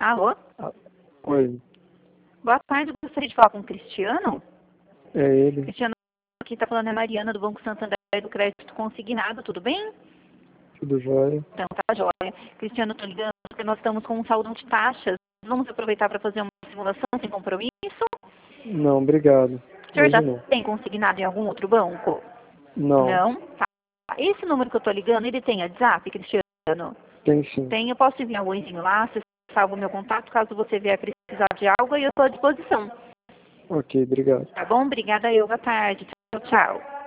Alô? Ah, oi, Boa tarde, gostaria de falar com o Cristiano. é ele. Cristiano, aqui está falando é Mariana do Banco Santander do Crédito Consignado, tudo bem? Tudo jóia? Então, tá jóia. Cristiano, estou ligando porque nós estamos com um saldão de taxas. Vamos aproveitar para fazer uma simulação sem compromisso? Não, obrigado. O senhor Hoje já não. tem consignado em algum outro banco? Não, Não? Tá. Esse número que eu estou ligando, ele tem WhatsApp, Cristiano? tem sim. Tem, eu posso enviar um oizinho lá, você salva o meu contato, caso você vier precisar de algo, e eu estou à disposição. Ok, obrigado. Tá bom? Obrigada eu, boa tarde. Tchau, tchau.